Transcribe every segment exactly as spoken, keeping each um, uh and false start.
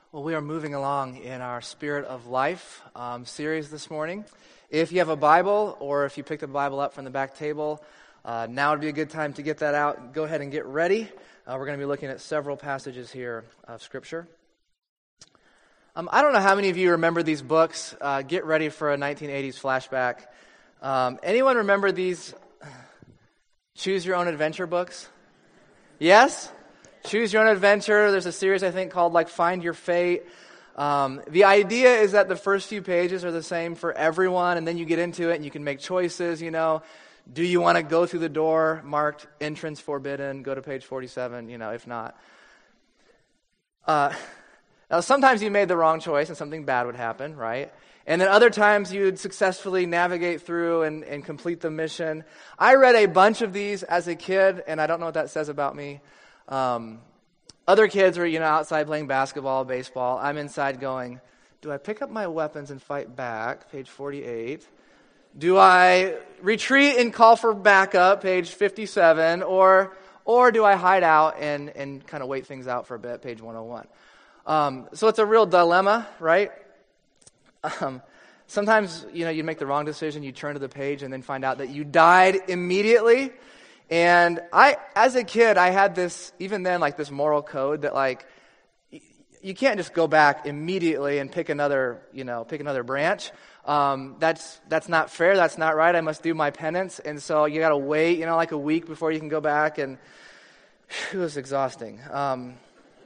Well, we are moving along in our Spirit of Life um, series this morning. If you have a Bible or if you picked a Bible up from the back table, uh, now would be a good time to get that out. Go ahead and get ready. Uh, we're going to be looking at several passages here of Scripture. Um, I don't know how many of you remember these books. Uh, get ready for a nineteen eighties flashback. Um, anyone remember these Choose Your Own Adventure books? Yes? Choose Your Own Adventure. There's a series, I think, called like Find Your Fate. Um, the idea is that the first few pages are the same for everyone, and then you get into it and you can make choices, you know. Do you want to go through the door marked entrance forbidden? Go to page forty-seven, you know, if not. Uh, now, sometimes you made the wrong choice and something bad would happen, right? And then other times you'd successfully navigate through and, and complete the mission. I read a bunch of these as a kid, and I don't know what that says about me. Um, other kids are, you know, outside playing basketball, baseball. I'm inside going, do I pick up my weapons and fight back? Page forty-eight. Do I retreat and call for backup? Page fifty-seven. Or or do I hide out and, and kind of wait things out for a bit? Page one oh one. Um, so it's a real dilemma, right? Um, sometimes, you know, you make the wrong decision, you turn to the page and then find out that you died immediately. And I, as a kid, I had this, even then, like this moral code that like, y- you can't just go back immediately and pick another, you know, pick another branch. Um, that's, that's not fair. That's not right. I must do my penance. And so you got to wait, you know, like a week before you can go back. And it was exhausting. Um,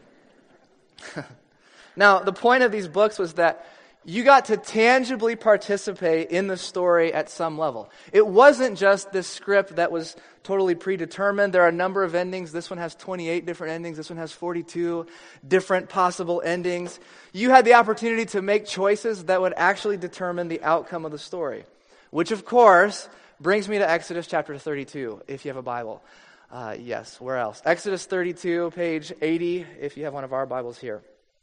now, the point of these books was that you got to tangibly participate in the story at some level. It wasn't just this script that was totally predetermined. There are a number of endings. This one has twenty-eight different endings. This one has forty-two different possible endings. You had the opportunity to make choices that would actually determine the outcome of the story, which, of course, brings me to Exodus chapter thirty-two, if you have a Bible. Uh, yes, where else? Exodus thirty-two, page eighty, if you have one of our Bibles here.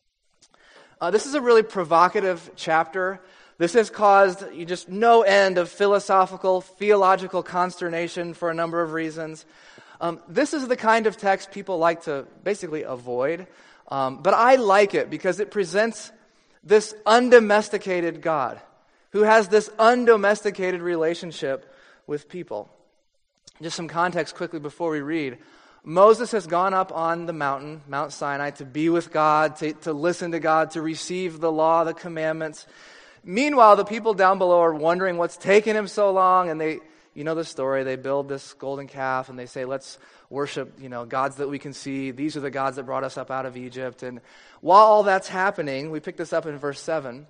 Uh, this is a really provocative chapter. This has caused just no end of philosophical, theological consternation for a number of reasons. Um, this is the kind of text people like to basically avoid. Um, but I like it because it presents this undomesticated God who has this undomesticated relationship with people. Just some context quickly before we read. Moses has gone up on the mountain, Mount Sinai, to be with God, to, to listen to God, to receive the law, the commandments. Meanwhile, the people down below are wondering what's taking him so long, and they, you know the story, they build this golden calf, and they say, let's worship, you know, gods that we can see. These are the gods that brought us up out of Egypt. And while all that's happening, we pick this up in verse seven.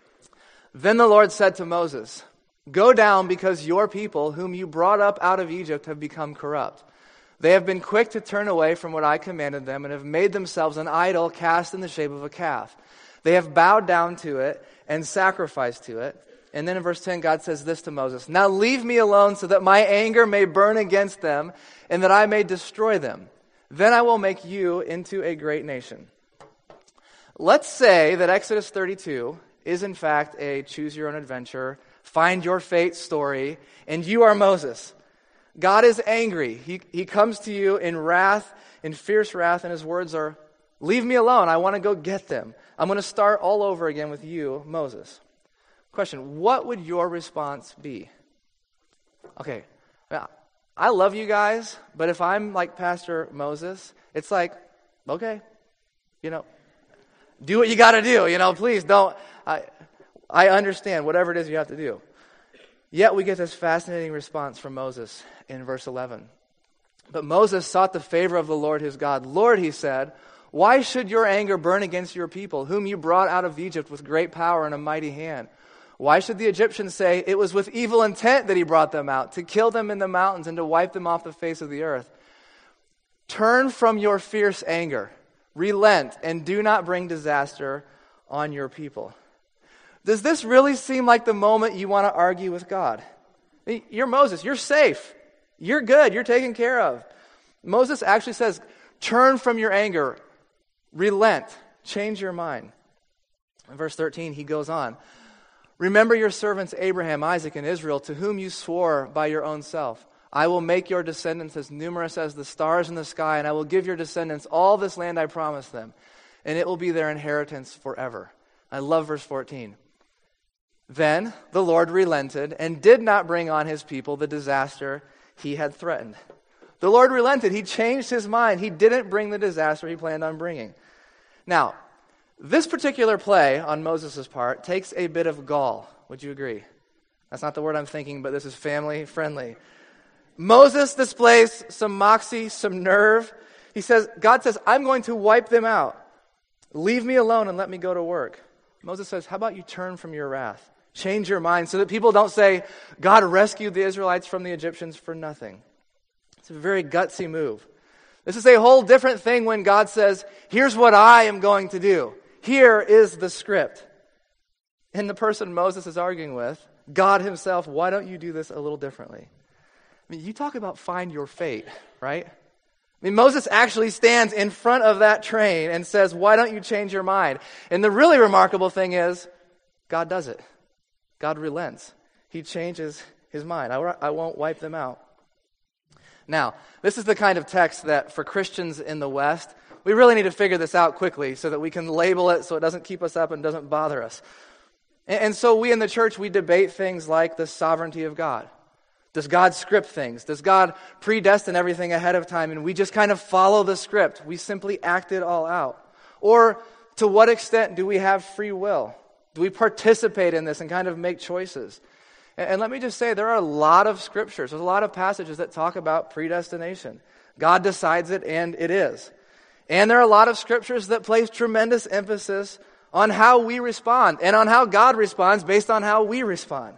Then the Lord said to Moses, "Go down, because your people, whom you brought up out of Egypt, have become corrupt. They have been quick to turn away from what I commanded them and have made themselves an idol cast in the shape of a calf. They have bowed down to it and sacrificed to it." And then in verse ten, God says this to Moses, "Now leave me alone so that my anger may burn against them and that I may destroy them. Then I will make you into a great nation." Let's say that Exodus thirty-two is in fact a choose your own adventure, find your fate story, and you are Moses. God is angry. He he comes to you in wrath, in fierce wrath, and his words are, "Leave me alone. I want to go get them. I'm going to start all over again with you, Moses." Question, what would your response be? Okay, I love you guys, but if I'm like Pastor Moses, it's like, okay, you know, do what you got to do. You know, please don't. I I understand whatever it is you have to do. Yet we get this fascinating response from Moses in verse eleven. "But Moses sought the favor of the Lord his God. 'Lord,' he said, 'why should your anger burn against your people, whom you brought out of Egypt with great power and a mighty hand? Why should the Egyptians say it was with evil intent that he brought them out, to kill them in the mountains and to wipe them off the face of the earth? Turn from your fierce anger, relent, and do not bring disaster on your people.'" Does this really seem like the moment you want to argue with God? You're Moses. You're safe. You're good. You're taken care of. Moses actually says, turn from your anger. Relent. Change your mind. In verse thirteen, he goes on. "Remember your servants Abraham, Isaac, and Israel, to whom you swore by your own self. I will make your descendants as numerous as the stars in the sky, and I will give your descendants all this land I promised them. and it will be their inheritance forever. I love verse fourteen. Then the Lord relented and did not bring on his people the disaster he had threatened. The Lord relented. He changed his mind. He didn't bring the disaster he planned on bringing. Now, this particular play on Moses' part takes a bit of gall. Would you agree? That's not the word I'm thinking, but this is family friendly. Moses displays some moxie, some nerve. He says, God says, I'm going to wipe them out. Leave me alone and let me go to work. Moses says, how about you turn from your wrath? Change your mind so that people don't say, God rescued the Israelites from the Egyptians for nothing. It's a very gutsy move. This is a whole different thing when God says, here's what I am going to do. Here is the script. And the person Moses is arguing with, God himself, why don't you do this a little differently? I mean, you talk about find your fate, right? I mean, Moses actually stands in front of that train and says, why don't you change your mind? And the really remarkable thing is, God does it. God relents. He changes his mind. I, I won't wipe them out. Now, this is the kind of text that for Christians in the West, we really need to figure this out quickly so that we can label it so it doesn't keep us up and doesn't bother us. And, and so we in the church, we debate things like the sovereignty of God. Does God script things? Does God predestine everything ahead of time and we just kind of follow the script? We simply act it all out. Or to what extent do we have free will? Do we participate in this and kind of make choices? And, and let me just say, there are a lot of scriptures, there's a lot of passages that talk about predestination. God decides it and it is. And there are a lot of scriptures that place tremendous emphasis on how we respond and on how God responds based on how we respond.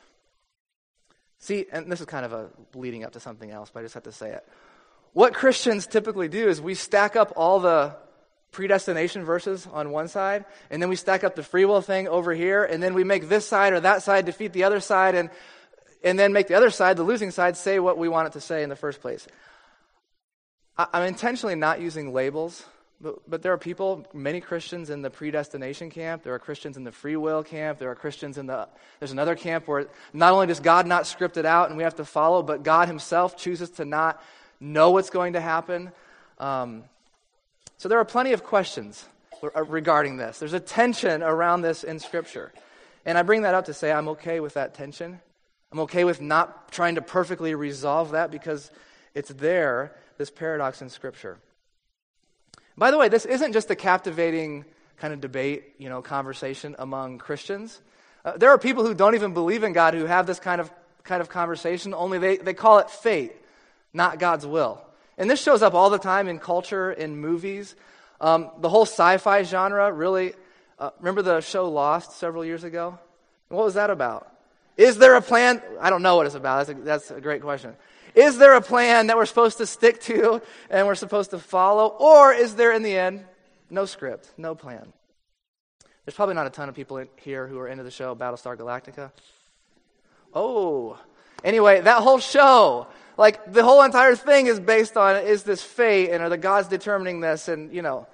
See, and this is kind of a leading up to something else, but I just have to say it. What Christians typically do is we stack up all the predestination verses on one side, and then we stack up the free will thing over here, and then we make this side or that side defeat the other side, and and then make the other side, the losing side, say what we want it to say in the first place. I, I'm intentionally not using labels, but, but there are people, many Christians in the predestination camp, there are Christians in the free will camp, there are Christians in the, there's another camp where not only does God not script it out and we have to follow, but God himself chooses to not know what's going to happen. Um, so there are plenty of questions regarding this. There's a tension around this in Scripture. And I bring that up to say I'm okay with that tension. I'm okay with not trying to perfectly resolve that because it's there, this paradox in Scripture. By the way, this isn't just a captivating kind of debate, you know, conversation among Christians. Uh, there are people who don't even believe in God who have this kind of kind of conversation, only they, they call it fate, not God's will. And this shows up all the time in culture, in movies. Um, the whole sci-fi genre, really, uh, remember the show Lost several years ago? What was that about? Is there a plan? I don't know what it's about. That's a, that's a great question. Is there a plan that we're supposed to stick to and we're supposed to follow? Or is there, in the end, no script, no plan? There's probably not a ton of people in here who are into the show Battlestar Galactica. Oh, anyway, that whole show, like the whole entire thing is based on, is this fate and are the gods determining this? And, you know,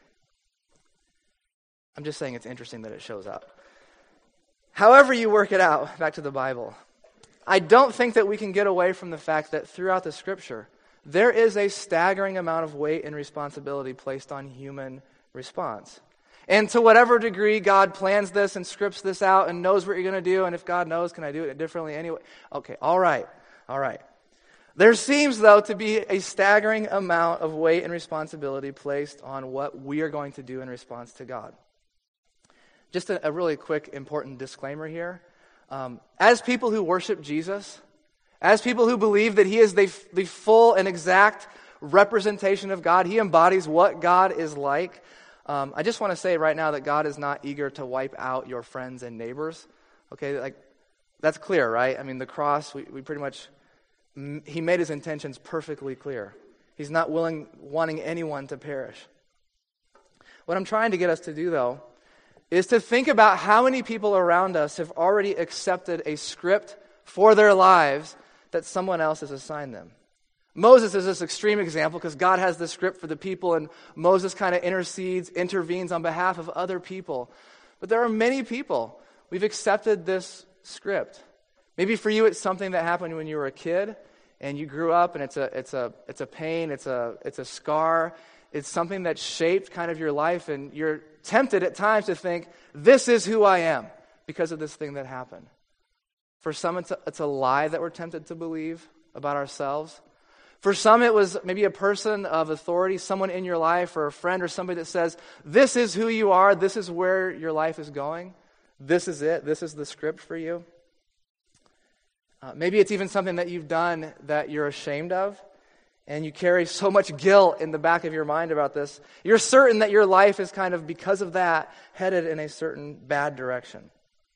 I'm just saying it's interesting that it shows up. However you work it out, back to the Bible, I don't think that we can get away from the fact that throughout the Scripture, there is a staggering amount of weight and responsibility placed on human response. And to whatever degree God plans this and scripts this out and knows what you're going to do, and if God knows, can I do it differently anyway? Okay, all right, all right. There seems, though, to be a staggering amount of weight and responsibility placed on what we are going to do in response to God. Just a, a really quick, important disclaimer here. Um, as people who worship Jesus, as people who believe that he is the, the full and exact representation of God, he embodies what God is like, um, I just want to say right now that God is not eager to wipe out your friends and neighbors. Okay, like that's clear, right? I mean, the cross, we, we pretty much, he made his intentions perfectly clear. He's not willing, wanting anyone to perish. What I'm trying to get us to do, though, is to think about how many people around us have already accepted a script for their lives that someone else has assigned them. Moses is this extreme example because God has the script for the people and Moses kind of intercedes, intervenes on behalf of other people. But there are many people. We've accepted this script. Maybe for you it's something that happened when you were a kid and you grew up and it's a it's a it's a pain, it's a it's a scar, it's something that shaped kind of your life, and you're tempted at times to think, this is who I am because of this thing that happened. For some, it's a, it's a lie that we're tempted to believe about ourselves. For some, it was maybe a person of authority, someone in your life or a friend or somebody that says, this is who you are, this is where your life is going, this is it, this is the script for you. Uh, maybe it's even something that you've done that you're ashamed of, and you carry so much guilt in the back of your mind about this. You're certain that your life is kind of, because of that, headed in a certain bad direction.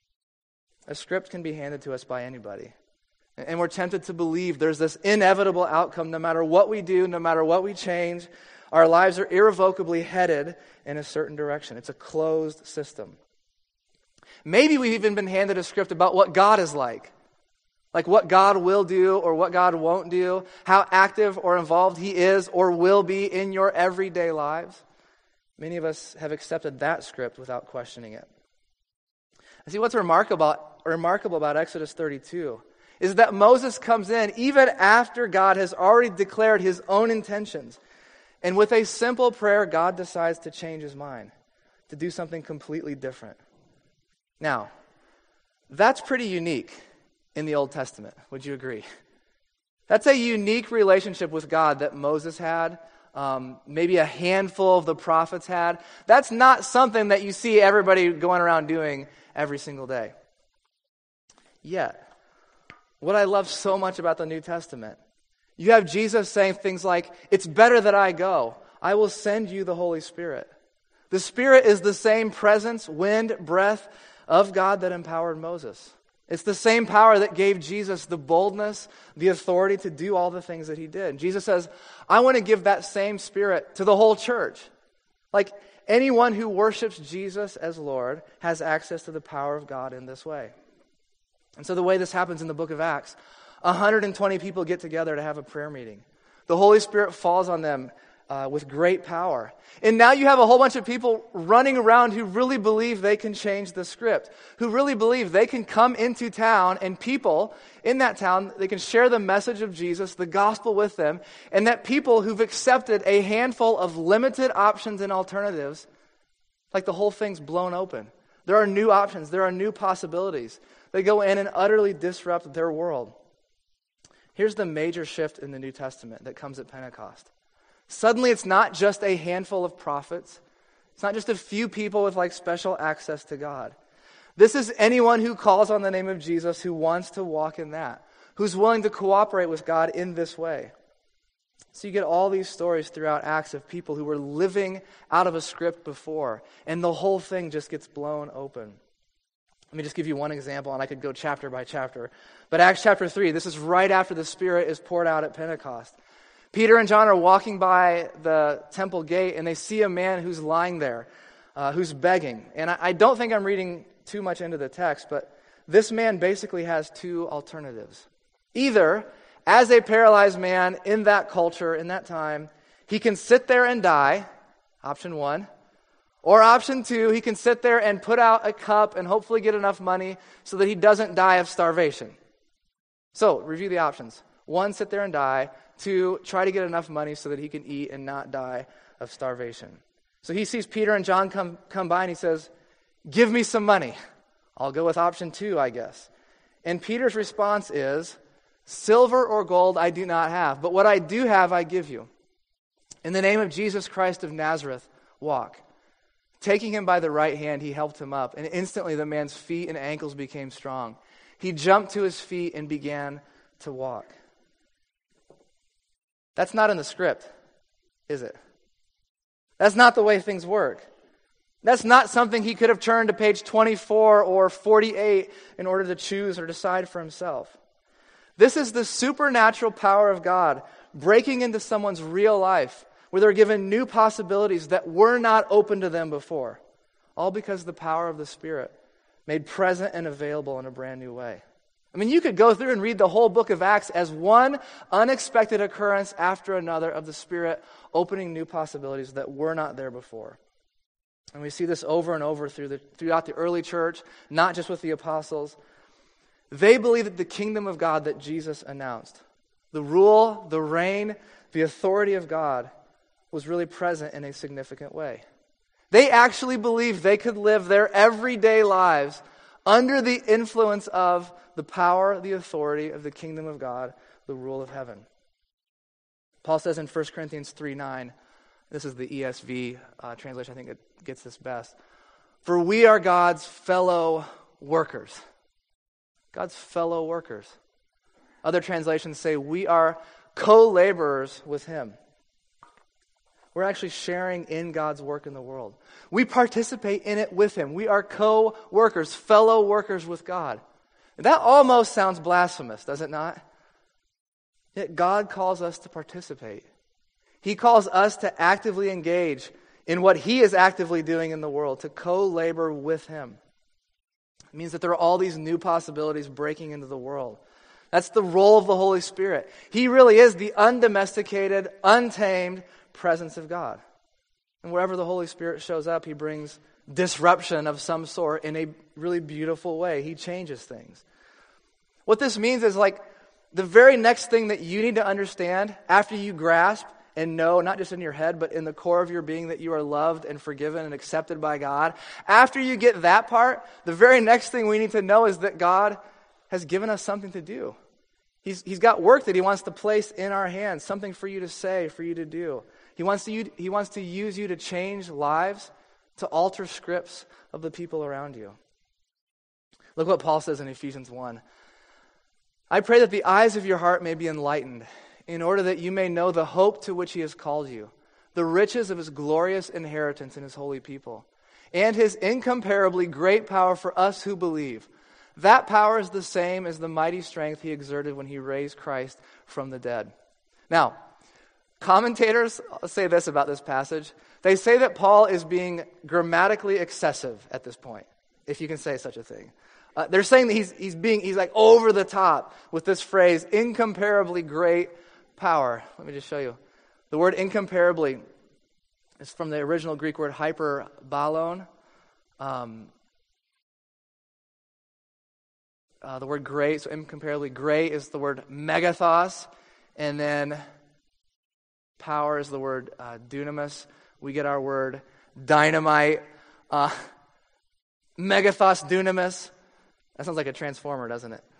A script can be handed to us by anybody. And we're tempted to believe there's this inevitable outcome no matter what we do, no matter what we change. Our lives are irrevocably headed in a certain direction. It's a closed system. Maybe we've even been handed a script about what God is like. Like what God will do or what God won't do, how active or involved He is or will be in your everyday lives. Many of us have accepted that script without questioning it. I see what's remarkable, remarkable about Exodus thirty-two is that Moses comes in even after God has already declared His own intentions. And with a simple prayer, God decides to change His mind, to do something completely different. Now, that's pretty unique in the Old Testament. Would you agree? That's a unique relationship with God that Moses had, um, maybe a handful of the prophets had. That's not something that you see everybody going around doing every single day. Yet, what I love so much about the New Testament, you have Jesus saying things like, it's better that I go. I will send you the Holy Spirit. The Spirit is the same presence, wind, breath of God that empowered Moses. It's the same power that gave Jesus the boldness, the authority to do all the things that He did. Jesus says, I want to give that same Spirit to the whole church. Like anyone who worships Jesus as Lord has access to the power of God in this way. And so the way this happens in the book of Acts, one hundred twenty people get together to have a prayer meeting. The Holy Spirit falls on them uh, with great power. And now you have a whole bunch of people running around who really believe they can change the script, who really believe they can come into town and people in that town, they can share the message of Jesus, the gospel with them, and that people who've accepted a handful of limited options and alternatives, like the whole thing's blown open. There are new options. There are new possibilities. They go in and utterly disrupt their world. Here's the major shift in the New Testament that comes at Pentecost. Suddenly it's not just a handful of prophets. It's not just a few people with like special access to God. This is anyone who calls on the name of Jesus who wants to walk in that, who's willing to cooperate with God in this way. So you get all these stories throughout Acts of people who were living out of a script before, and the whole thing just gets blown open. Let me just give you one example, and I could go chapter by chapter. But Acts chapter three, this is right after the Spirit is poured out at Pentecost. Peter and John are walking by the temple gate, and they see a man who's lying there, uh, who's begging. And I, I don't think I'm reading too much into the text, but this man basically has two alternatives. Either, as a paralyzed man in that culture, in that time, he can sit there and die, option one. Or option two, he can sit there and put out a cup and hopefully get enough money so that he doesn't die of starvation. So, review the options. One, sit there and die. Two, try to get enough money so that he can eat and not die of starvation. So he sees Peter and John come, come by and he says, give me some money. I'll go with option two, I guess. And Peter's response is, silver or gold I do not have, but what I do have I give you. In the name of Jesus Christ of Nazareth, walk. Taking him by the right hand, he helped him up, and instantly the man's feet and ankles became strong. He jumped to his feet and began to walk. That's not in the script, is it? That's not the way things work. That's not something he could have turned to page twenty-four or forty-eight in order to choose or decide for himself. This is the supernatural power of God breaking into someone's real life, where they're given new possibilities that were not open to them before, all because the power of the Spirit made present and available in a brand new way. I mean, you could go through and read the whole book of Acts as one unexpected occurrence after another of the Spirit opening new possibilities that were not there before. And we see this over and over through the, throughout the early church, not just with the apostles. They believed that the kingdom of God that Jesus announced, the rule, the reign, the authority of God, was really present in a significant way. They actually believed they could live their everyday lives under the influence of the power, the authority of the kingdom of God, the rule of heaven. Paul says in First Corinthians three nine, this is the E S V uh, translation, I think it gets this best. For we are God's fellow workers. God's fellow workers. Other translations say we are co-laborers with Him. We're actually sharing in God's work in the world. We participate in it with Him. We are co-workers, fellow workers with God. That almost sounds blasphemous, does it not? Yet God calls us to participate. He calls us to actively engage in what He is actively doing in the world, to co-labor with Him. It means that there are all these new possibilities breaking into the world. That's the role of the Holy Spirit. He really is the undomesticated, untamed presence of God. And wherever the Holy Spirit shows up, He brings disruption of some sort in a really beautiful way. He changes things. What this means is like the very next thing that you need to understand after you grasp and know, not just in your head, but in the core of your being, that you are loved and forgiven and accepted by God. After you get that part, the very next thing we need to know is that God has given us something to do. He's, he's got work that He wants to place in our hands, something for you to say, for you to do. He wants to, he wants to use you to change lives, to alter scripts of the people around you. Look what Paul says in Ephesians one. I pray that the eyes of your heart may be enlightened, in order that you may know the hope to which He has called you, the riches of His glorious inheritance in His holy people, and His incomparably great power for us who believe. That power is the same as the mighty strength He exerted when He raised Christ from the dead. Now, commentators say this about this passage. They say that Paul is being grammatically excessive at this point, if you can say such a thing. Uh, they're saying that he's he's being he's like over the top with this phrase, incomparably great power. Let me just show you. The word incomparably is from the original Greek word hyperbalon. Um, uh, the word great, so incomparably great is the word megathos, and then power is the word uh, dunamis. We get our word dynamite, uh, megathos dunamis. That sounds like a transformer, doesn't it?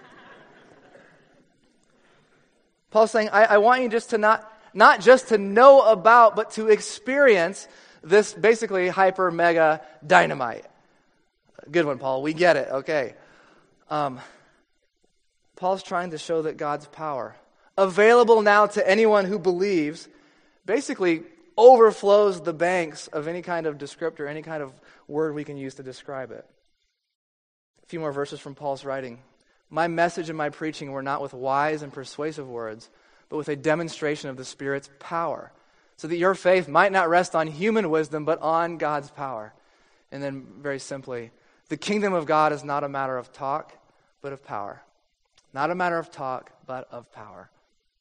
Paul's saying, I, I want you just to not, not just to know about, but to experience this basically hyper, mega dynamite. Good one, Paul. We get it. Okay. Um, Paul's trying to show that God's power, available now to anyone who believes, basically overflows the banks of any kind of descriptor, any kind of word we can use to describe it. A few more verses from Paul's writing. My message and my preaching were not with wise and persuasive words, but with a demonstration of the Spirit's power, so that your faith might not rest on human wisdom, but on God's power. And then very simply, the kingdom of God is not a matter of talk, but of power. Not a matter of talk, but of power.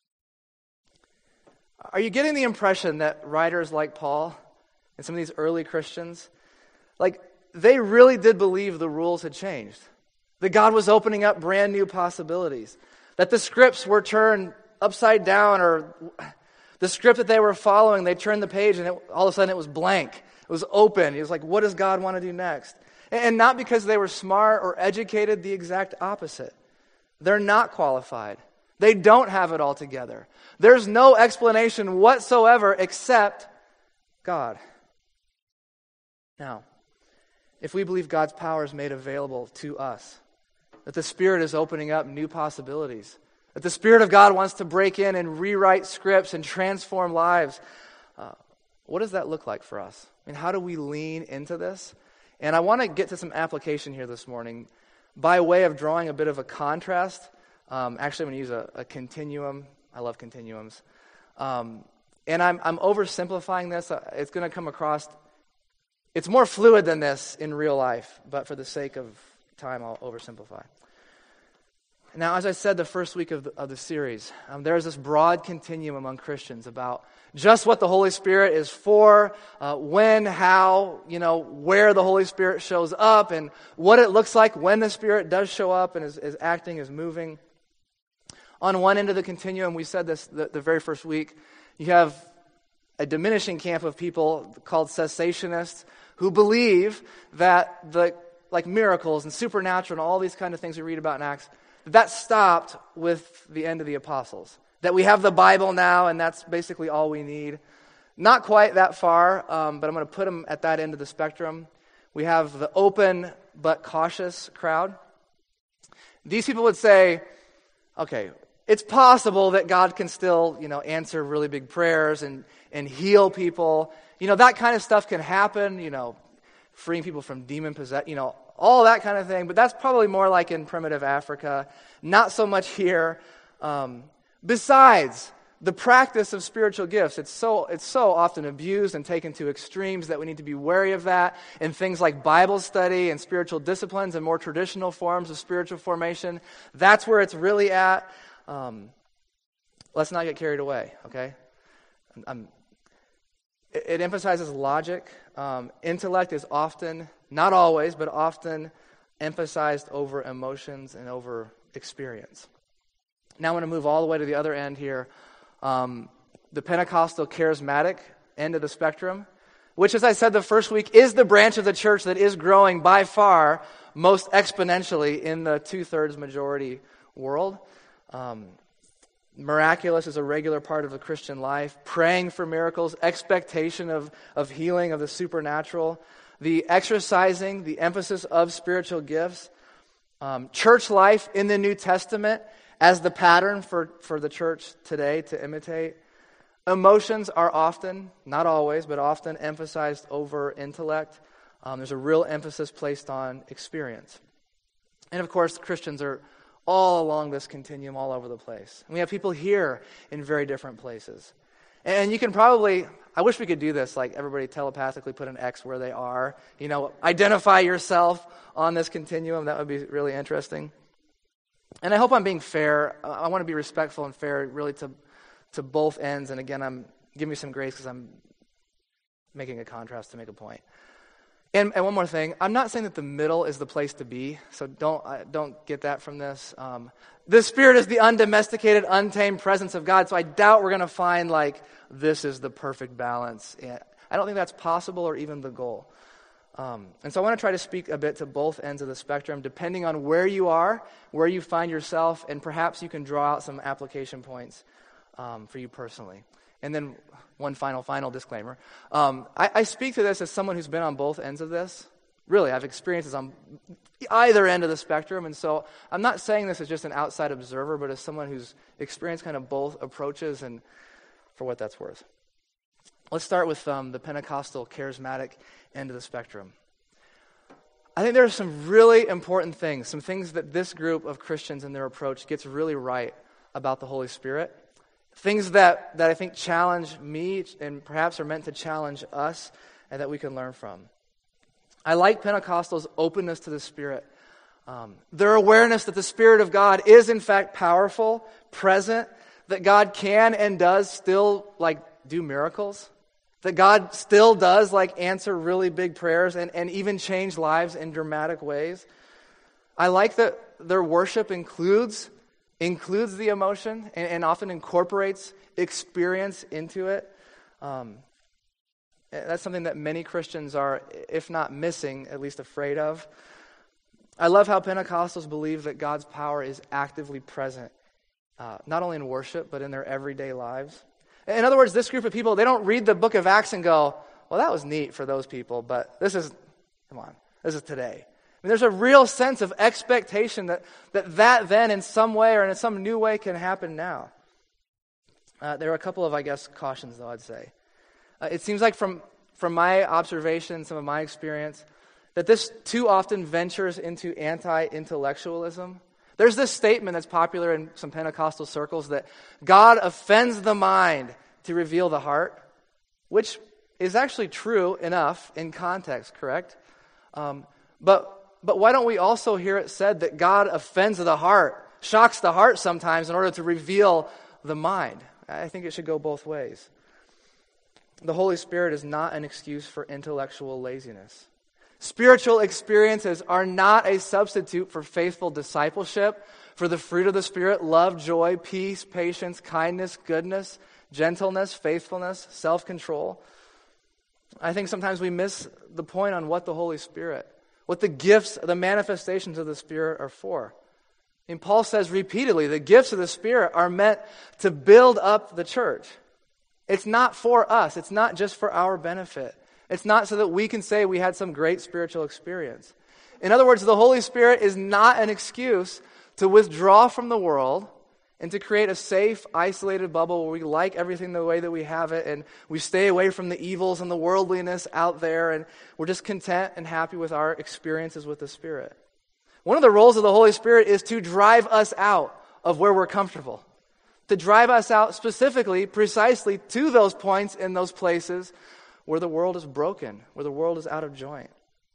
Are you getting the impression that writers like Paul and some of these early Christians, like they really did believe the rules had changed? That God was opening up brand new possibilities. That the scripts were turned upside down, or the script that they were following, they turned the page and it, all of a sudden it was blank. It was open. It was like, what does God want to do next? And, and not because they were smart or educated, the exact opposite. They're not qualified. They don't have it all together. There's no explanation whatsoever except God. Now, if we believe God's power is made available to us, that the Spirit is opening up new possibilities, that the Spirit of God wants to break in and rewrite scripts and transform lives, uh, what does that look like for us? I mean, how do we lean into this? And I want to get to some application here this morning by way of drawing a bit of a contrast. Um, actually, I'm going to use a, a continuum. I love continuums. Um, and I'm, I'm oversimplifying this. It's going to come across, it's more fluid than this in real life, but for the sake of time, I'll oversimplify. Now, as I said the first week of the, of the series, um, there is this broad continuum among Christians about just what the Holy Spirit is for, uh, when, how, you know, where the Holy Spirit shows up, and what it looks like when the Spirit does show up and is, is acting, is moving. On one end of the continuum, we said this the, the very first week, you have a diminishing camp of people called cessationists who believe that the like miracles and supernatural and all these kind of things we read about in Acts, that stopped with the end of the apostles. That we have the Bible now and that's basically all we need. Not quite that far, um, but I'm going to put them at that end of the spectrum. We have the open but cautious crowd. These people would say, okay, it's possible that God can still, you know, answer really big prayers and, and heal people. You know, that kind of stuff can happen, you know, freeing people from demon possession, you know, all that kind of thing. But that's probably more like in primitive Africa, not so much here. Um, besides, the practice of spiritual gifts, it's so it's so often abused and taken to extremes that we need to be wary of that. And things like Bible study and spiritual disciplines and more traditional forms of spiritual formation, that's where it's really at. Um, let's not get carried away, okay? I'm, it, it emphasizes logic. Um, intellect is often, not always, but often emphasized over emotions and over experience. Now I want to move all the way to the other end here. Um, the Pentecostal charismatic end of the spectrum, which, as I said the first week, is the branch of the church that is growing by far most exponentially in the two-thirds majority world. Um, miraculous is a regular part of the Christian life. Praying for miracles, expectation of, of healing, of the supernatural, the exercising, the emphasis of spiritual gifts, um, church life in the New Testament as the pattern for, for the church today to imitate. Emotions are often, not always, but often emphasized over intellect. Um, there's a real emphasis placed on experience. And of course, Christians are all along this continuum, all over the place. And we have people here in very different places. And you can probably, I wish we could do this, like everybody telepathically put an X where they are. You know, identify yourself on this continuum. That would be really interesting. And I hope I'm being fair. I want to be respectful and fair, really, to to both ends. And again, I'm give me some grace because I'm making a contrast to make a point. And, and one more thing, I'm not saying that the middle is the place to be. So don't uh, don't get that from this. Um, the Spirit is the undomesticated, untamed presence of God. So I doubt we're going to find like this is the perfect balance. And I don't think that's possible or even the goal. Um, and so I want to try to speak a bit to both ends of the spectrum, depending on where you are, where you find yourself, and perhaps you can draw out some application points um, for you personally. And then one final, final disclaimer. Um, I, I speak to this as someone who's been on both ends of this. Really, I've experiences on either end of the spectrum, and so I'm not saying this as just an outside observer, but as someone who's experienced kind of both approaches and for what that's worth. Let's start with um, the Pentecostal charismatic end of the spectrum. I think there are some really important things, some things that this group of Christians in their approach gets really right about the Holy Spirit. Things that, that I think challenge me and perhaps are meant to challenge us and that we can learn from. I like Pentecostals' openness to the Spirit. Um, their awareness that the Spirit of God is in fact powerful, present, that God can and does still like do miracles. That God still does like answer really big prayers and, and even change lives in dramatic ways. I like that their worship includes includes the emotion and, and often incorporates experience into it. Um, that's something that many Christians are, if not missing, at least afraid of. I love how Pentecostals believe that God's power is actively present, uh, not only in worship, but in their everyday lives. In other words, this group of people, they don't read the book of Acts and go, well, that was neat for those people, but this is, come on, this is today. I mean, there's a real sense of expectation that that, that then in some way or in some new way can happen now. Uh, there are a couple of, I guess, cautions, though, I'd say. Uh, it seems like from, from my observation, some of my experience, that this too often ventures into anti-intellectualism. There's this statement that's popular in some Pentecostal circles that God offends the mind to reveal the heart, which is actually true enough in context, correct? Um, but but why don't we also hear it said that God offends the heart, shocks the heart sometimes in order to reveal the mind? I think it should go both ways. The Holy Spirit is not an excuse for intellectual laziness. Spiritual experiences are not a substitute for faithful discipleship, for the fruit of the Spirit, love, joy, peace, patience, kindness, goodness, gentleness, faithfulness, self-control. I think sometimes we miss the point on what the Holy Spirit, what the gifts, the manifestations of the Spirit are for. And Paul says repeatedly, the gifts of the Spirit are meant to build up the church. It's not for us. It's not just for our benefit. It's not so that we can say we had some great spiritual experience. In other words, the Holy Spirit is not an excuse to withdraw from the world and to create a safe, isolated bubble where we like everything the way that we have it and we stay away from the evils and the worldliness out there and we're just content and happy with our experiences with the Spirit. One of the roles of the Holy Spirit is to drive us out of where we're comfortable. To drive us out specifically, precisely to those points in those places where the world is broken, where the world is out of joint.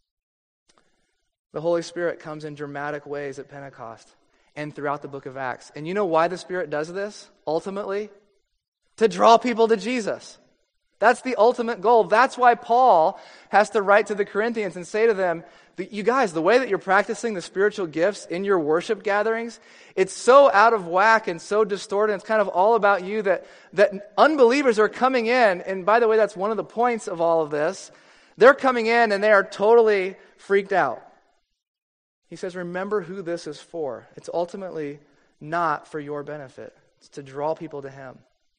The Holy Spirit comes in dramatic ways at Pentecost and throughout the book of Acts. And you know why the Spirit does this, ultimately? To draw people to Jesus. That's the ultimate goal. That's why Paul has to write to the Corinthians and say to them, you guys, the way that you're practicing the spiritual gifts in your worship gatherings, it's so out of whack and so distorted. It's kind of all about you that, that unbelievers are coming in. And by the way, that's one of the points of all of this. They're coming in and they are totally freaked out. He says, remember who this is for. It's ultimately not for your benefit. It's to draw people to Him.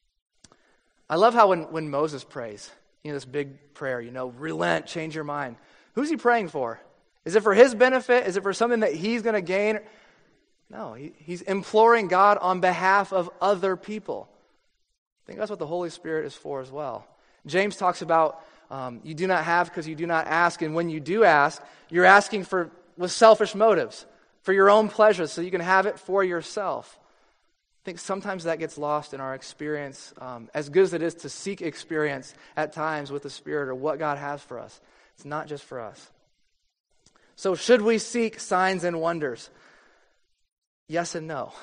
I love how when, when Moses prays, you know, this big prayer, you know, relent, change your mind. Who's he praying for? Is it for his benefit? Is it for something that he's going to gain? No, he, he's imploring God on behalf of other people. I think that's what the Holy Spirit is for as well. James talks about um, you do not have because you do not ask, and when you do ask, you're asking for with selfish motives, for your own pleasure, so you can have it for yourself. I think sometimes that gets lost in our experience, um, as good as it is to seek experience at times with the Spirit or what God has for us. It's not just for us. So should we seek signs and wonders? Yes and no.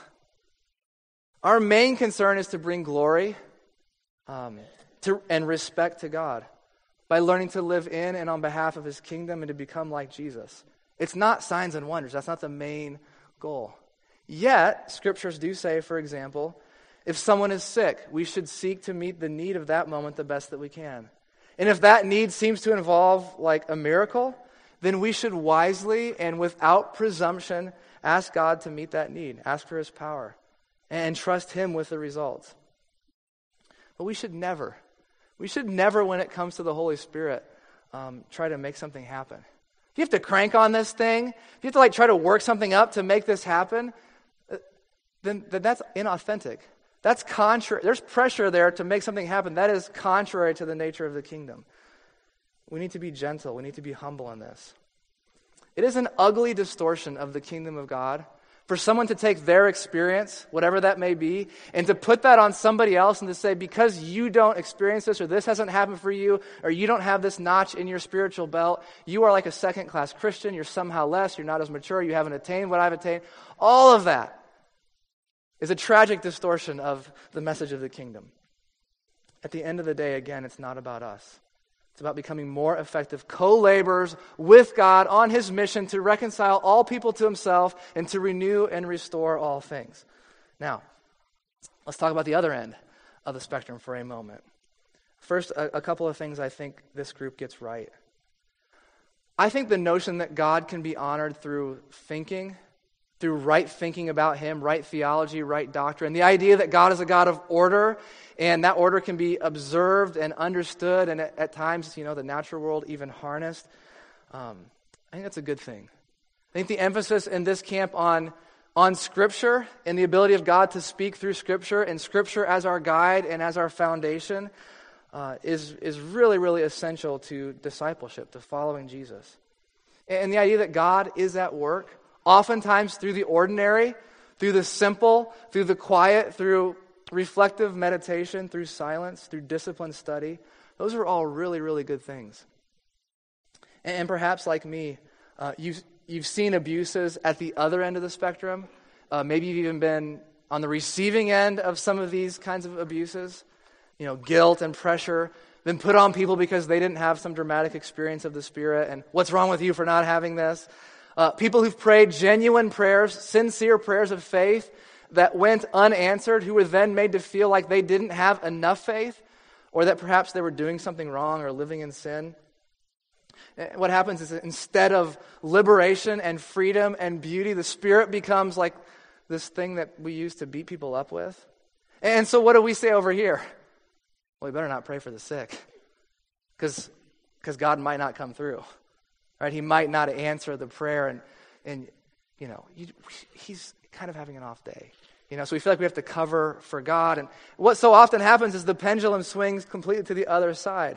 Our main concern is to bring glory um, to, and respect to God by learning to live in and on behalf of His kingdom and to become like Jesus. It's not signs and wonders. That's not the main goal. Yet, scriptures do say, for example, if someone is sick, we should seek to meet the need of that moment the best that we can. And if that need seems to involve like a miracle, then we should wisely and without presumption ask God to meet that need, ask for His power, and trust Him with the results. But we should never, we should never, when it comes to the Holy Spirit, um, try to make something happen. If you have to crank on this thing, if you have to like try to work something up to make this happen, then, then that's inauthentic. That's contrary. There's pressure there to make something happen. That is contrary to the nature of the kingdom. We need to be gentle. We need to be humble in this. It is an ugly distortion of the kingdom of God for someone to take their experience, whatever that may be, and to put that on somebody else and to say, because you don't experience this or this hasn't happened for you or you don't have this notch in your spiritual belt, you are like a second-class Christian. You're somehow less. You're not as mature. You haven't attained what I've attained. All of that is a tragic distortion of the message of the kingdom. At the end of the day, again, it's not about us. It's about becoming more effective co-laborers with God on His mission to reconcile all people to Himself and to renew and restore all things. Now, let's talk about the other end of the spectrum for a moment. First, a, a couple of things I think this group gets right. I think the notion that God can be honored through thinking, through right thinking about Him, right theology, right doctrine, the idea that God is a God of order, and that order can be observed and understood, and at, at times, you know, the natural world even harnessed. Um, I think that's a good thing. I think the emphasis in this camp on, on Scripture and the ability of God to speak through Scripture, and Scripture as our guide and as our foundation, uh, is, is really, really essential to discipleship, to following Jesus. And, and the idea that God is at work, oftentimes through the ordinary, through the simple, through the quiet, through reflective meditation, through silence, through disciplined study. Those are all really, really good things. And, and perhaps like me, uh, you've, you've seen abuses at the other end of the spectrum. Uh, maybe you've even been on the receiving end of some of these kinds of abuses. You know, guilt and pressure been put on people because they didn't have some dramatic experience of the Spirit. And what's wrong with you for not having this? Uh, people who've prayed genuine prayers, sincere prayers of faith, that went unanswered, who were then made to feel like they didn't have enough faith, or that perhaps they were doing something wrong or living in sin. What happens is that instead of liberation and freedom and beauty, the Spirit becomes like this thing that we use to beat people up with. And so what do we say over here? Well, we better not pray for the sick, because because God might not come through, right? He might not answer the prayer, and and you know you, he's kind of having an off day, you know. So we feel like we have to cover for God, and what so often happens is the pendulum swings completely to the other side.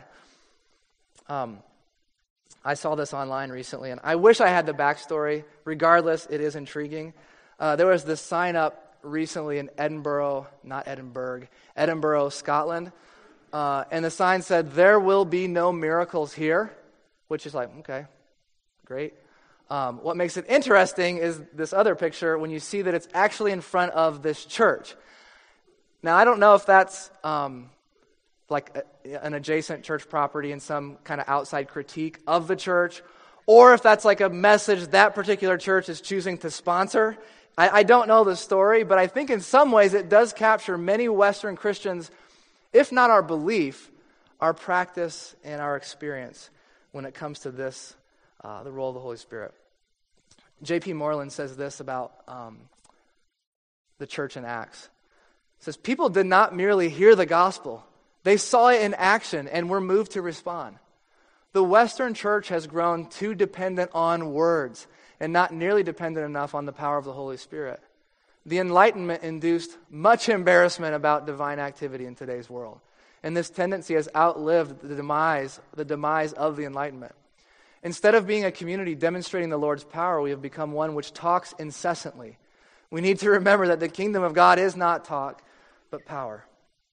Um, I saw this online recently, and I wish I had the backstory. Regardless, it is intriguing. Uh, there was this sign up recently in Edinburgh, not Edinburgh, Edinburgh, Scotland. Uh, and the sign said, "There will be no miracles here," which is like, okay, great. Um, what makes it interesting is this other picture when you see that it's actually in front of this church. Now, I don't know if that's um, like a, an adjacent church property and some kind of outside critique of the church, or if that's like a message that particular church is choosing to sponsor. I, I don't know the story, but I think in some ways it does capture many Western Christians, if not our belief, our practice and our experience when it comes to this, uh, the role of the Holy Spirit. J P Moreland says this about um, the church in Acts. He says, people did not merely hear the gospel. They saw it in action and were moved to respond. The Western church has grown too dependent on words and not nearly dependent enough on the power of the Holy Spirit. The Enlightenment induced much embarrassment about divine activity in today's world. And this tendency has outlived the demise, the demise of the Enlightenment. Instead of being a community demonstrating the Lord's power, we have become one which talks incessantly. We need to remember that the kingdom of God is not talk, but power.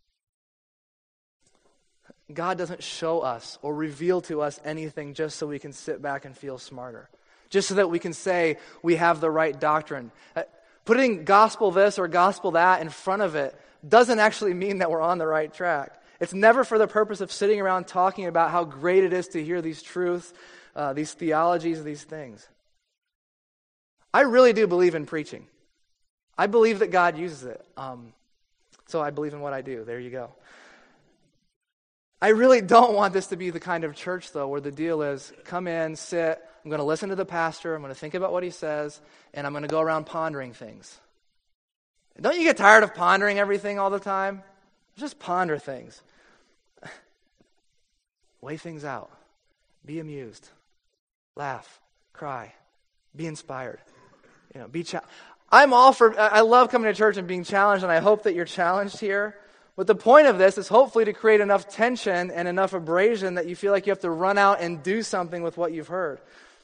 God doesn't show us or reveal to us anything just so we can sit back and feel smarter, just so that we can say we have the right doctrine. Putting gospel this or gospel that in front of it doesn't actually mean that we're on the right track. It's never for the purpose of sitting around talking about how great it is to hear these truths, uh, these theologies, these things. I really do believe in preaching. I believe that God uses it. Um, so I believe in what I do. There you go. I really don't want this to be the kind of church, though, where the deal is, come in, sit, I'm going to listen to the pastor, I'm going to think about what he says, and I'm going to go around pondering things. Don't you get tired of pondering everything all the time? Just ponder things. Weigh things out. Be amused. Laugh. Cry. Be inspired. You know, be cha- I'm all for, I love coming to church and being challenged, and I hope that you're challenged here. But the point of this is hopefully to create enough tension and enough abrasion that you feel like you have to run out and do something with what you've heard.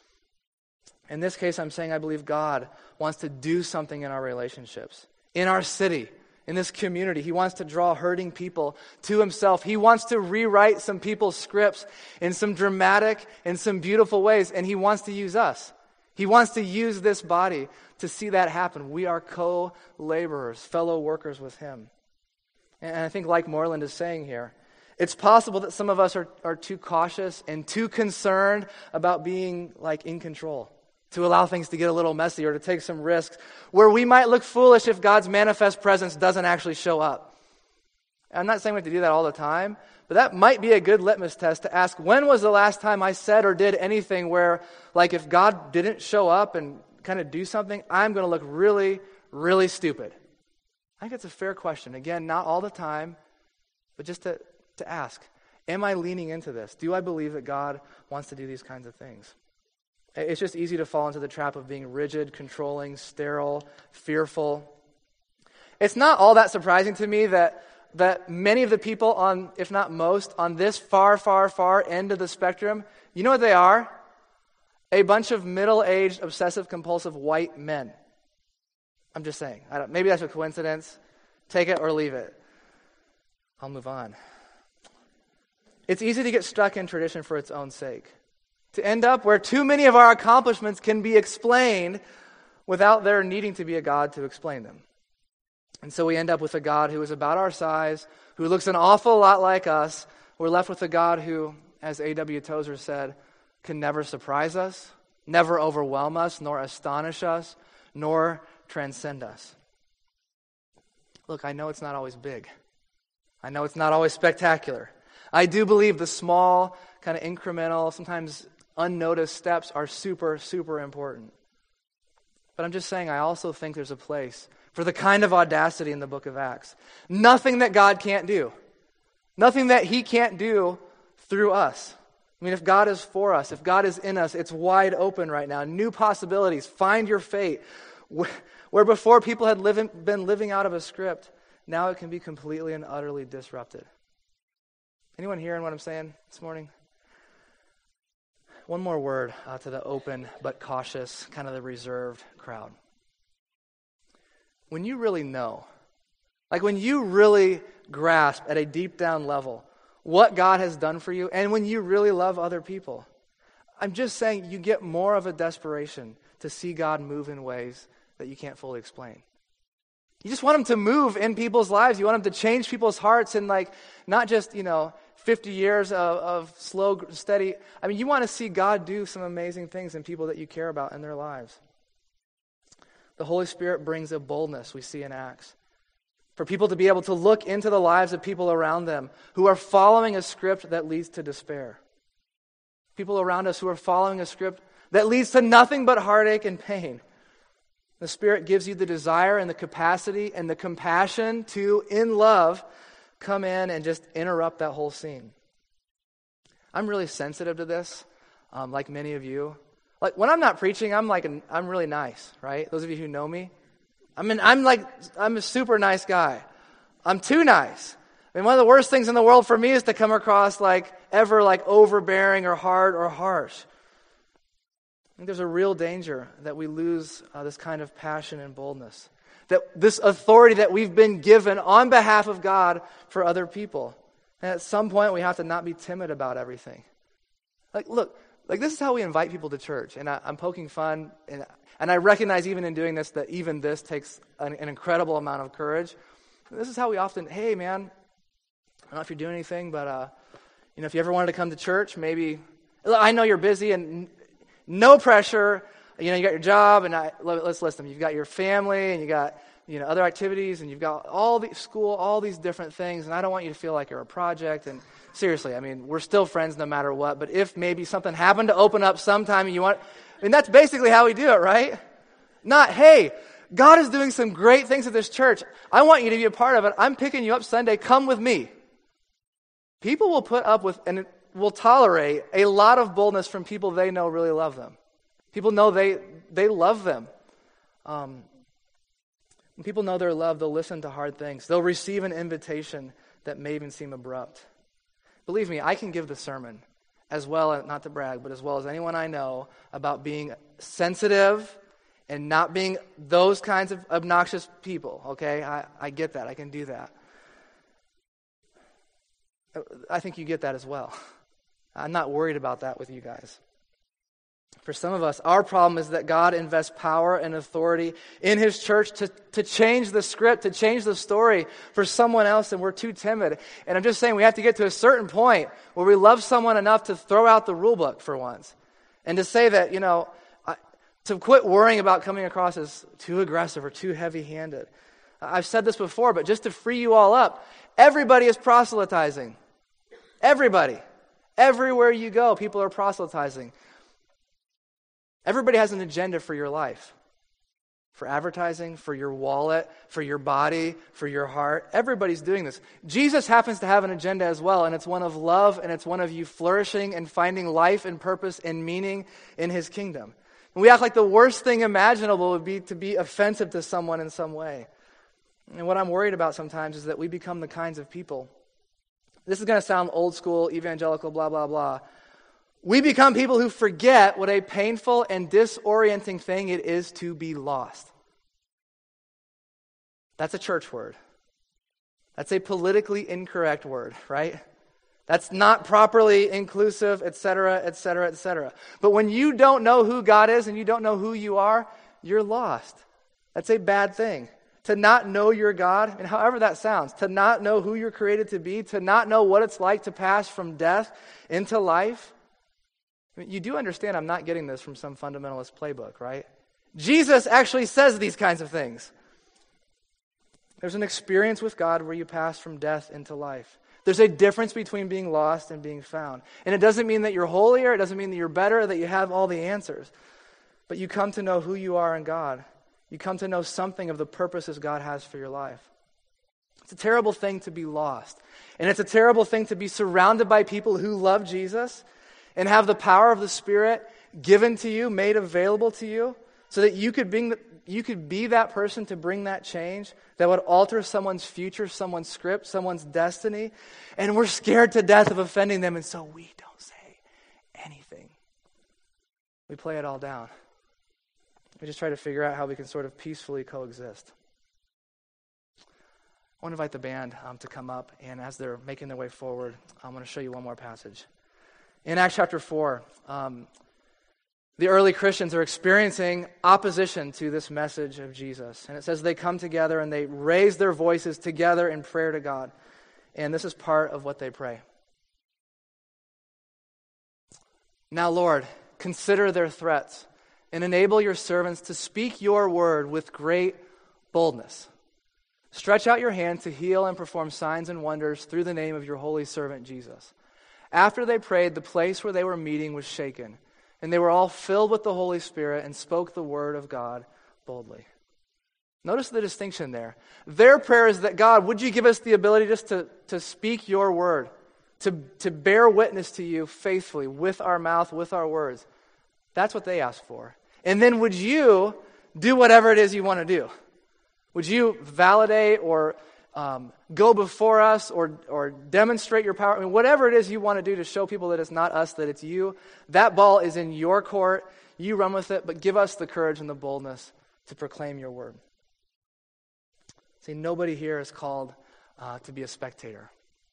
In this case, I'm saying I believe God wants to do something in our relationships, in our city, in this community. He wants to draw hurting people to himself. He wants to rewrite some people's scripts in some dramatic and some beautiful ways, and he wants to use us. He wants to use this body to see that happen. We are co-laborers, fellow workers with him. And I think like Moreland is saying here, it's possible that some of us are, are too cautious and too concerned about being like in control, to allow things to get a little messy or to take some risks where we might look foolish if God's manifest presence doesn't actually show up. I'm not saying we have to do that all the time, but that might be a good litmus test to ask, when was the last time I said or did anything where, like, if God didn't show up and kind of do something, I'm going to look really, really stupid? I think it's a fair question. Again, not all the time, but just to, to ask, am I leaning into this? Do I believe that God wants to do these kinds of things? It's just easy to fall into the trap of being rigid, controlling, sterile, fearful. It's not all that surprising to me that, that many of the people on, if not most, on this far, far, far end of the spectrum, you know what they are? A bunch of middle-aged, obsessive-compulsive white men. I'm just saying. I don't, maybe that's a coincidence. Take it or leave it. I'll move on. It's easy to get stuck in tradition for its own sake, to end up where too many of our accomplishments can be explained without there needing to be a God to explain them. And so we end up with a God who is about our size, who looks an awful lot like us. We're left with a God who, as A W Tozer said, can never surprise us, never overwhelm us, nor astonish us, nor transcend us. Look, I know it's not always big. I know it's not always spectacular. I do believe the small, kind of incremental, sometimes unnoticed steps are super, super important. But I'm just saying, I also think there's a place for the kind of audacity in the book of Acts. Nothing that God can't do. Nothing that he can't do through us. I mean, if God is for us, if God is in us, it's wide open right now. New possibilities. Find your fate. Where before people had living, been living out of a script, now it can be completely and utterly disrupted. Anyone hearing what I'm saying this morning? One more word uh, to the open but cautious, kind of the reserved crowd. When you really know, like when you really grasp at a deep down level what God has done for you, and when you really love other people, I'm just saying you get more of a desperation to see God move in ways that you can't fully explain. You just want him to move in people's lives. You want him to change people's hearts and like not just, you know, fifty years of, of slow, steady. I mean, you want to see God do some amazing things in people that you care about in their lives. The Holy Spirit brings a boldness we see in Acts. For people to be able to look into the lives of people around them who are following a script that leads to despair. People around us who are following a script that leads to nothing but heartache and pain. The Spirit gives you the desire and the capacity and the compassion to, in love, come in and just interrupt that whole scene. I'm really sensitive to this, um, like many of you. Like when I'm not preaching, I'm like an, I'm really nice, right? Those of you who know me, I mean, I'm like I'm a super nice guy. I'm too nice. I mean, one of the worst things in the world for me is to come across like ever like overbearing or hard or harsh. I think there's a real danger that we lose uh, this kind of passion and boldness. That this authority that we've been given on behalf of God for other people. And at some point we have to not be timid about everything. Like, look, like this is how we invite people to church. And I, I'm poking fun. And, and I recognize even in doing this that even this takes an, an incredible amount of courage. This is how we often, hey man, I don't know if you're doing anything, but uh, you know, if you ever wanted to come to church, maybe, I know you're busy and no pressure. You know, you got your job, and I, let's list them. You've got your family, and you got, you know, other activities, and you've got all the school, all these different things, and I don't want you to feel like you're a project. And seriously, I mean, we're still friends no matter what, but if maybe something happened to open up sometime and you want, I mean, that's basically how we do it, right? Not, hey, God is doing some great things at this church. I want you to be a part of it. I'm picking you up Sunday. Come with me. People will put up with and will tolerate a lot of boldness from people they know really love them. People know they they love them. Um, when people know they're loved, they'll listen to hard things. They'll receive an invitation that may even seem abrupt. Believe me, I can give the sermon as well, not to brag, but as well as anyone I know about being sensitive and not being those kinds of obnoxious people, okay? I, I get that. I can do that. I think you get that as well. I'm not worried about that with you guys. For some of us, our problem is that God invests power and authority in his church to, to change the script, to change the story for someone else, and we're too timid. And I'm just saying we have to get to a certain point where we love someone enough to throw out the rule book for once. And to say that, you know, I, to quit worrying about coming across as too aggressive or too heavy-handed. I've said this before, but just to free you all up, everybody is proselytizing. Everybody. Everywhere you go, people are proselytizing. Everybody has an agenda for your life. For advertising, for your wallet, for your body, for your heart. Everybody's doing this. Jesus happens to have an agenda as well, and it's one of love, and it's one of you flourishing and finding life and purpose and meaning in his kingdom. And we act like the worst thing imaginable would be to be offensive to someone in some way. And what I'm worried about sometimes is that we become the kinds of people. This is going to sound old school, evangelical, blah, blah, blah. We become people who forget what a painful and disorienting thing it is to be lost. That's a church word. That's a politically incorrect word, right? That's not properly inclusive, et cetera, et cetera, et cetera. But when you don't know who God is and you don't know who you are, you're lost. That's a bad thing. To not know your God, and however that sounds, to not know who you're created to be, to not know what it's like to pass from death into life. I mean, you do understand I'm not getting this from some fundamentalist playbook, right? Jesus actually says these kinds of things. There's an experience with God where you pass from death into life. There's a difference between being lost and being found. And it doesn't mean that you're holier, it doesn't mean that you're better, that you have all the answers. But you come to know who you are in God. You come to know something of the purposes God has for your life. It's a terrible thing to be lost. And it's a terrible thing to be surrounded by people who love Jesus and have the power of the Spirit given to you, made available to you, so that you could bring the, you could be that person to bring that change that would alter someone's future, someone's script, someone's destiny. And we're scared to death of offending them, and so we don't say anything. We play it all down. We just try to figure out how we can sort of peacefully coexist. I want to invite the band um, to come up, and as they're making their way forward, I'm going to show you one more passage. In Acts chapter four, um, the early Christians are experiencing opposition to this message of Jesus. And it says they come together and they raise their voices together in prayer to God. And this is part of what they pray. Now, Lord, consider their threats and enable your servants to speak your word with great boldness. Stretch out your hand to heal and perform signs and wonders through the name of your holy servant Jesus. After they prayed, the place where they were meeting was shaken, and they were all filled with the Holy Spirit and spoke the word of God boldly. Notice the distinction there. Their prayer is that, God, would you give us the ability just to, to speak your word, to, to bear witness to you faithfully with our mouth, with our words. That's what they ask for. And then would you do whatever it is you want to do? Would you validate or um, go before us or or demonstrate your power? I mean, whatever it is you want to do to show people that it's not us, that it's you, that ball is in your court. You run with it, but give us the courage and the boldness to proclaim your word. See, nobody here is called uh, to be a spectator.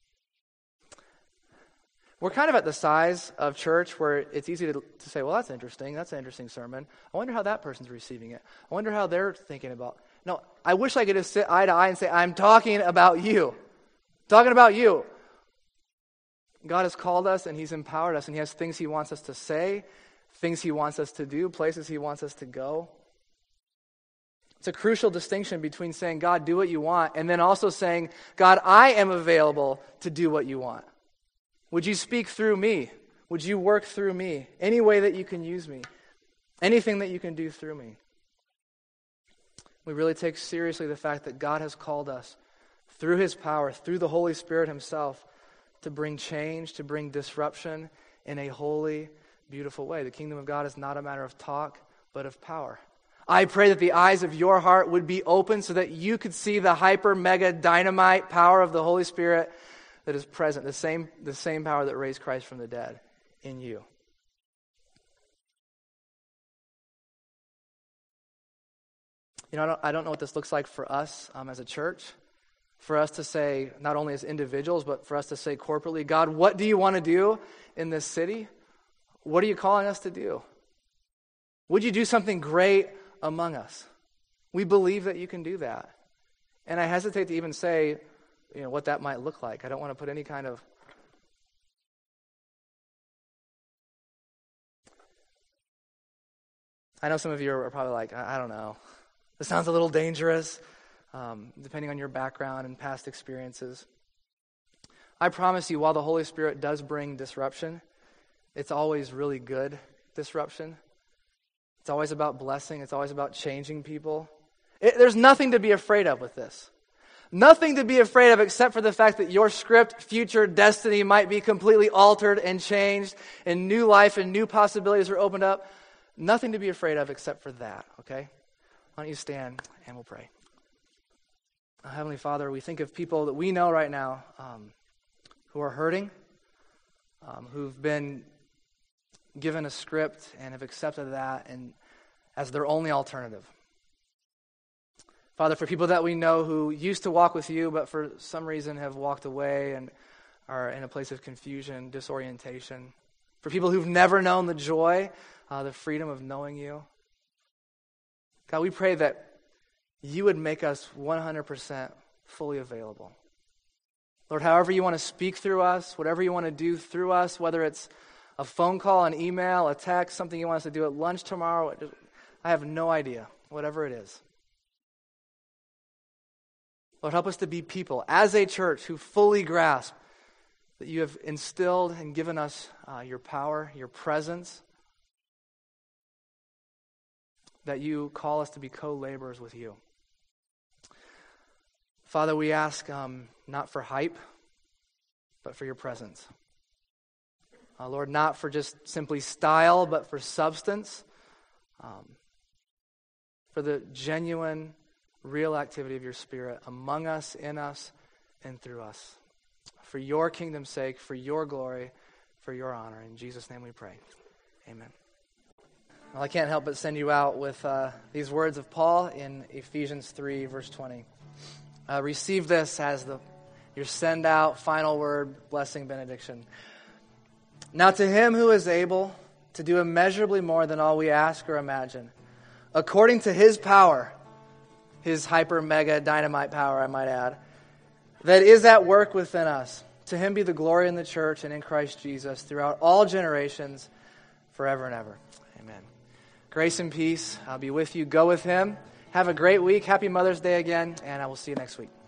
We're kind of at the size of church where it's easy to, to say, well, that's interesting. That's an interesting sermon. I wonder how that person's receiving it. I wonder how they're thinking about it. No, I wish I could just sit eye to eye and say, I'm talking about you. Talking about you. God has called us and he's empowered us and he has things he wants us to say, things he wants us to do, places he wants us to go. It's a crucial distinction between saying, God, do what you want, and then also saying, God, I am available to do what you want. Would you speak through me? Would you work through me? Any way that you can use me. Anything that you can do through me. We really take seriously the fact that God has called us through his power, through the Holy Spirit himself, to bring change, to bring disruption in a holy, beautiful way. The kingdom of God is not a matter of talk, but of power. I pray that the eyes of your heart would be open so that you could see the hyper, mega, dynamite power of the Holy Spirit that is present, the same, the same power that raised Christ from the dead in you. You know, I don't, I don't know what this looks like for us um, as a church, for us to say, not only as individuals, but for us to say corporately, God, what do you want to do in this city? What are you calling us to do? Would you do something great among us? We believe that you can do that. And I hesitate to even say, you know, what that might look like. I don't want to put any kind of I know some of you are probably like, I, I don't know. This sounds a little dangerous, um, depending on your background and past experiences. I promise you, while the Holy Spirit does bring disruption, it's always really good disruption. It's always about blessing. It's always about changing people. It, there's nothing to be afraid of with this. Nothing to be afraid of except for the fact that your script, future, destiny might be completely altered and changed, and new life and new possibilities are opened up. Nothing to be afraid of except for that, okay? Why don't you stand and we'll pray. Uh, Heavenly Father, we think of people that we know right now um, who are hurting, um, who've been given a script and have accepted that and as their only alternative. Father, for people that we know who used to walk with you, but for some reason have walked away and are in a place of confusion, disorientation. For people who've never known the joy, uh, the freedom of knowing you. God, we pray that you would make us one hundred percent fully available. Lord, however you want to speak through us, whatever you want to do through us, whether it's a phone call, an email, a text, something you want us to do at lunch tomorrow, I have no idea, whatever it is. Lord, help us to be people as a church who fully grasp that you have instilled and given us uh, your power, your presence, that you call us to be co-laborers with you. Father, we ask um, not for hype, but for your presence. Uh, Lord, not for just simply style, but for substance, um, for the genuine, real activity of your Spirit among us, in us, and through us. For your kingdom's sake, for your glory, for your honor. In Jesus' name we pray. Amen. Well, I can't help but send you out with uh, these words of Paul in Ephesians three, verse twenty. Uh, receive this as the your send out, final word, blessing, benediction. Now to him who is able to do immeasurably more than all we ask or imagine, according to his power, his hyper, mega, dynamite power, I might add, that is at work within us. To him be the glory in the church and in Christ Jesus throughout all generations, forever and ever. Amen. Grace and peace. I'll be with you. Go with him. Have a great week. Happy Mother's Day again, and I will see you next week.